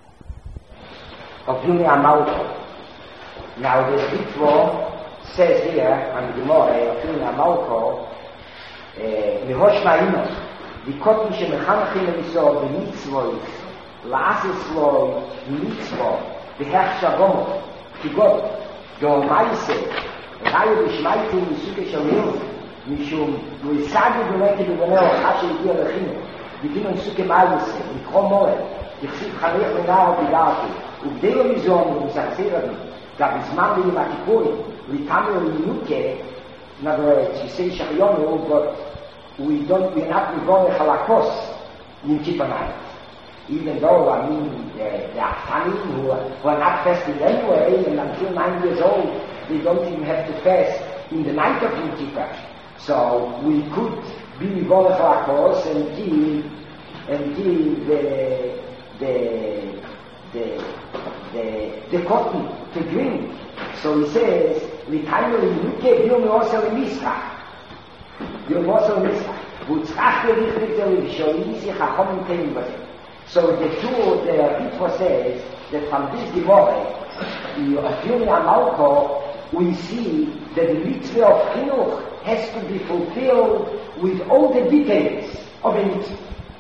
Of Yuni Amalko. Now the Ritvo says here on the Gemara of Yuni Amalko, Mihosh Ma'imos, Vikot Mishe Mechanachim Eliso, B'mitzvot, La'asis Lo, Mitzvot, B'hech Shagomo, Kigot, Do'omaise, Rayu B'shmaitim, Misuke Shamim, Mishum, Luisagi B'meki B'veneo, Hashi L'kir Lechim, B'dino Misuke Ma'ise, Mikro Moed, B'chsiv Chanech Menao B'dati, ובדי הריזון ומסרסר רבי, בזמן ביום הכיפורים, ליטמר לינוקה, in other words, you say Shachayonu, but we don't, we're not מבורך על הכוס עם כיפה מים. even though, I mean, uh, there are family who, are- who are not fasting anyway, and until nine years old, they don't even have to fast in the night of Yom Kippur. So we could be Volach HaKos and give, and give the, the, the, the, the cotton to drink. So he says, "L'kaynu l'yuke b'yom osel l'misrach." B'yom osel l'misrach. V'utzchach l'richlik l'visholim sich ha'chomim teim b'zeh. So the two, the Ritva says that from this Gemara, of Yom Amalko, we see that the mitzvah of Chinuch has to be fulfilled with all the details of a mitzvah.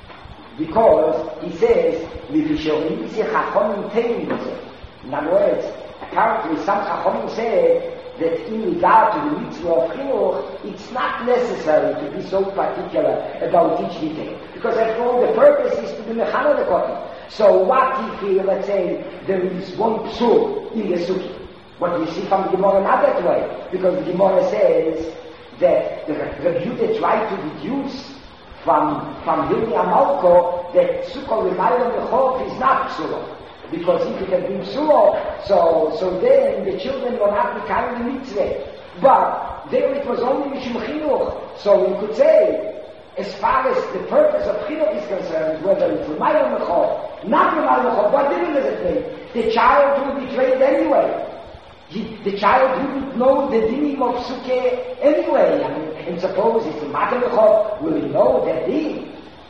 Because he says, "L'visholim sich ha'chomim teim b'zeh." In other words, apparently some Chachomim said that in regard to the mitzvah of Chinuch, it's not necessary to be so particular about each detail. Because after all, the purpose is to be mechana the cotton. So what if, uh, let's say, there is one psul in the suki? What we see from the Gemara not that way. Because the Gemara says that the Rebbe tried to deduce from, from Hilmi Amalko that Sukkot L'mayla Mechov is not psulo. Because if it had been psulo, so, so then the children were not the kind of mitzvah. But there it was only Mishum Chinuch. So we could say, as far as the purpose of Chinuch is concerned, whether it's L'mayla Mechov, not L'mayla Mechov, what difference does it make? The child will be trained anyway. He, the child wouldn't know the dinim of Sukkah anyway. I mean, and suppose it's a Matamechov, will he know that din?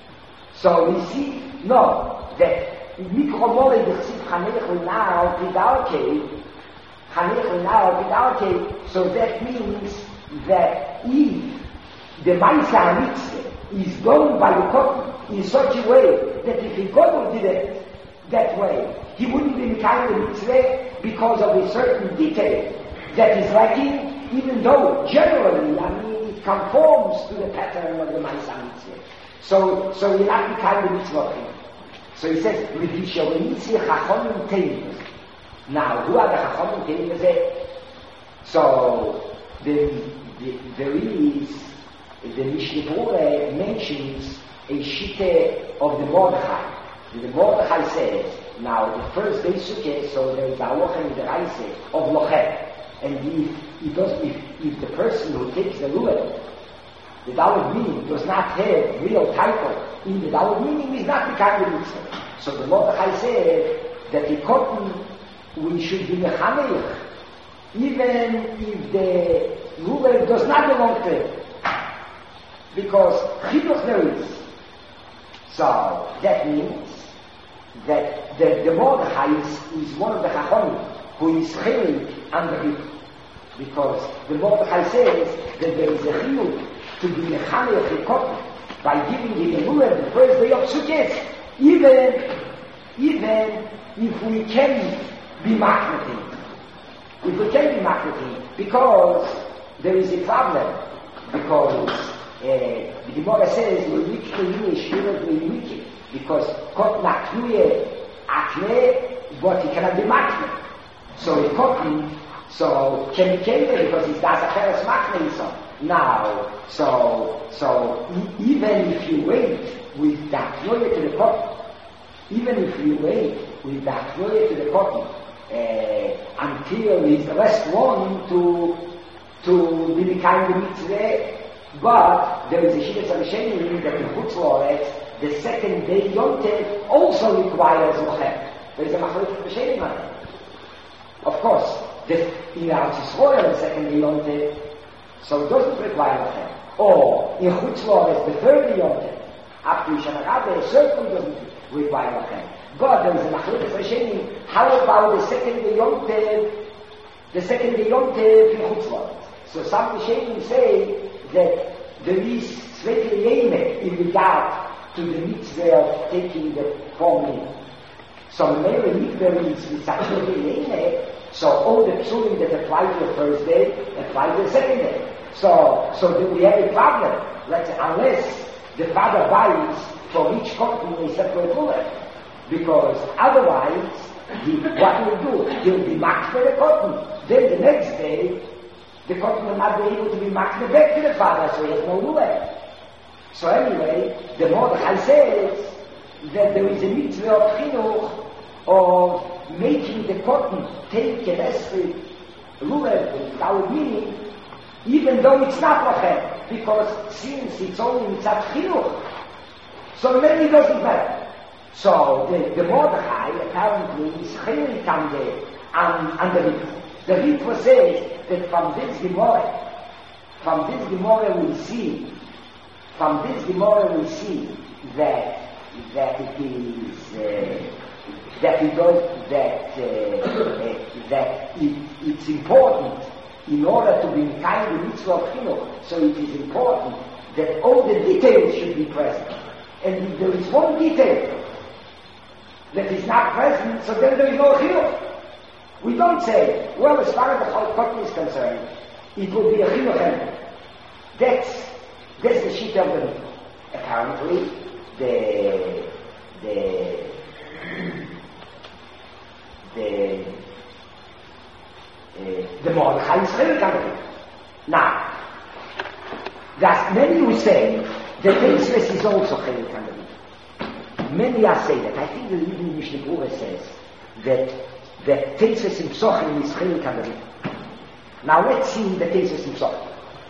So we see, no, that Mikromole Dechsiv Chanech L'na'al Pidalke, Chanech L'na'al Pidalke, so that means that if the Maisa Mitzvah is done by the cotton in such a way that if he God did it that way, he wouldn't be kind of mitzvah because of a certain detail that is lacking, even though generally, I mean, it conforms to the pattern of the Maisa Mitzvah. So, so you're not the kind of mitzvah. So he says, now, who are the Chachomim Teim? So, the, the, there is, the Mishnah Berurah mentions a shite of the Mordechai. The Mordechai says, now, the first day Sukkah, so there is the Halachah in the Raise of Lochet. And if, if, does, if, if the person who takes the Lulav, the Dalet meaning does not have real title in the Dalet meaning, is not the kind of mitzvah. So the Mordechai said that the cotton, we should be mechanech, even if the Lulav does not belong to it. Because Chinuch there is. So that means that the, the Mordechai is, is one of the Chachomim who is chaylik under it. Because the Mordechai says that there is a chiyuv to be mechanech the cotton by giving him a lulav the first day of Sukkot, even, even if we can be maknatim. If we can be maknatim, because there is a problem. Because uh, the Gemara says, because cotton aknuye akne, but he cannot be maknatim. So the cotton, so can be carried because he's das acheres maknatim. Now, so, so e- even if you wait with the aknoye to the cotton, even if you wait with the aknoye to the cotton, uh, until he's the last one to, to be the kind of mitzvah, but there is a shidduch Sarisheni that in Chutz La'aretz, the second day Yom Tov also requires lochet. There is a machlokes Sarisheni on it. Of course, the, in Eretz Yisrael, the second day Yom Tov, so it doesn't require lochet. Or in Chutz La'aretz, the third day Yom Tov, after Yishana Rabbah, it certainly doesn't require lochet. But there is a machlokes Sarisheni, how about the second day Yom Tov, the second day Yom Tov in Chutz La'aretz? So some Rishonim say that there is Sveti Yeme in regard to the mitzvah of taking the formula. So maybe mitzvah is Sveti Yeme, so all the psulim that apply to the first day apply to the second day. So, so do we have a problem? Let's say, unless the father buys for each cotton a separate ruler, because otherwise, he, what will do? He'll be marked for the cotton. Then the next day, the cotton will not be able to be marked back to the father, so he has no ruler. So anyway, the Mordechai says that there is a mitzvah of chinuch of making the cotton take a respite, ruler, without meaning, even though it's not lachem, because since it's only mitzvah chinuch, so maybe it doesn't matter. So the, the Mordechai apparently is chelik on the, on, on the Ritva. The Ritva says that from this Gemara, from this Gemara we see, from this Gemara we see that that it is uh, that it does that uh, uh, that it, it's important in order to be kind of mitzvah of chinuch. So it is important that all the details should be present. And if there is one detail that is not present, so then there is no chinuch. We don't say, well, as far as the whole cotton is concerned, it will be a chinuch element. That's that's the sheet of the mitzvah. Apparently, the the the uh, the Mordechai is chelik on the mitzvah. Now, there's many who say that Tosfos is also chelik on the mitzvah. Many are say that. I think the even Mishnah Berurah says that that Tosfos in Psochim is chelik on the mitzvah. Now let's see the Tosfos in Psochim.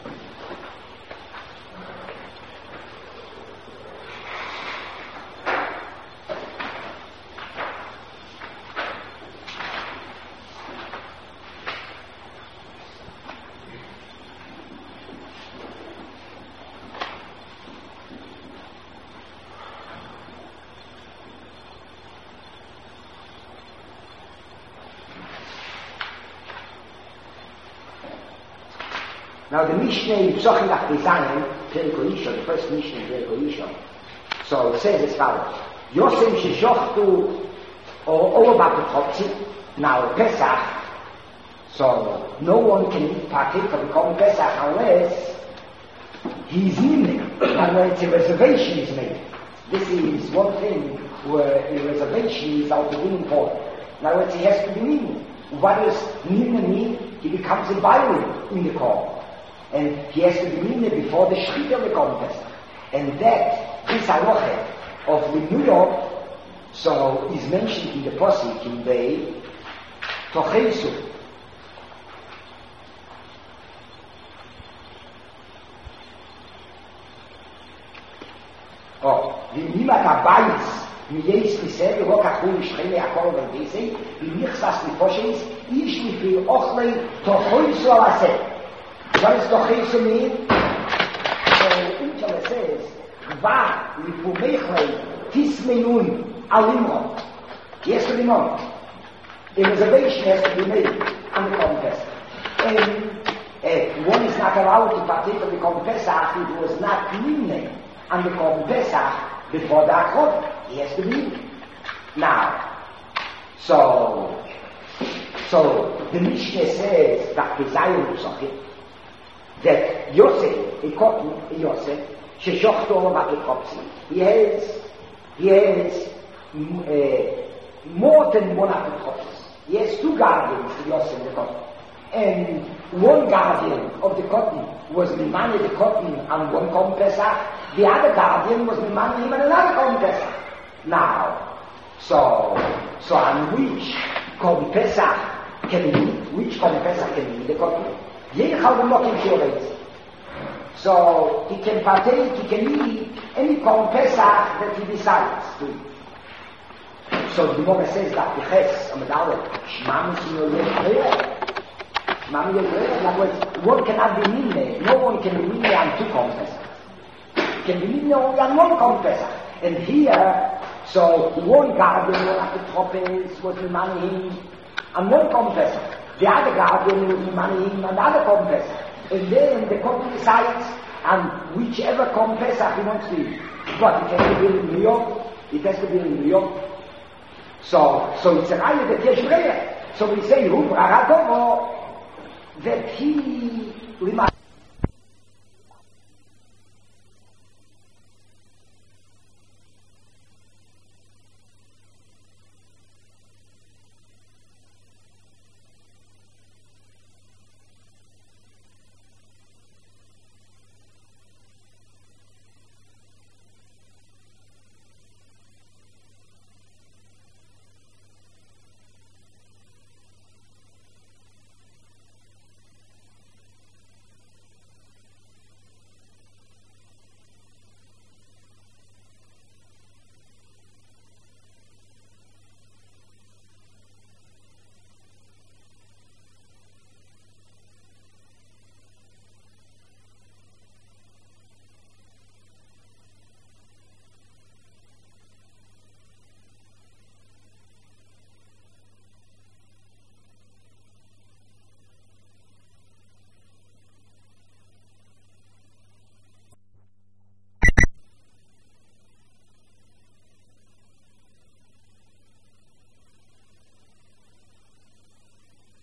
Now the Mishnah in Psochim Daf Zayin, Perek Rishon, the first Mishnah in Perek Rishon, so it says as follows: Yosem sheshochtu or about the Chopzi. Now Pesach, so no one can partake of the common Pesach unless he is nimnik, unless a reservation is made. This is one thing where a reservation is out the winning point. Now he has to be nimnik. What does nimnik mean? He becomes a violent in the call. And he has to be in before the Shechita of the contest. And that, this halacha of the New York, so is mentioned in the Posik in the Tochesu. Oh, the Nimat Abayis, Miyeis Kiseh, the Rokachul, Shchele, Akol, and Vesei, the Nichsas, the Poshes, Ish, Mifil, Ochlei, Tochesu, Alaseh. What does Tochesu mean? So Untala says, Va lifumechlei tismeinun alimon. He has to be known. A reservation has to be made on the Korban Pesach. And uh, one is not allowed to partake of the Korban Pesach if he was not nimne on the Korban Pesach before the Akrod. He has to be. Now, so, so the Mishnah says that the Zayin Psochim, that Yosef, a cotton, a Yosef, sheshochto about the Chopzi, he has, he has uh, more than one of the Chopzis. He has two guardians, the Yosef, the cotton. And one guardian of the cotton was Mimani the cotton on one Korban Pesach, the other guardian was Mimani him on another Korban Pesach. Now, so, so on which Korban Pesach can he eat? Which Korban Pesach can he eat the cotton? So he can partake, he can eat any Korban Pesach that he decides to eat. So the Gemara says that the Ches, Amadallah, Shmam Shmam Shmam in other words, one cannot be Mimne, no one can be Mimne on two Korban Pesach. Can be Mimne only on one Korban Pesach. And here, so one guardian, one of the Tropes was Mimani on one Korban Pesach. The other guardian will be money in another Korban Pesach. And then the Korban decides on whichever Korban Pesach he wants to eat. But it has to be in New York. It has to be in New York. So, so it's a raya that Yesh Reya. So we say, that he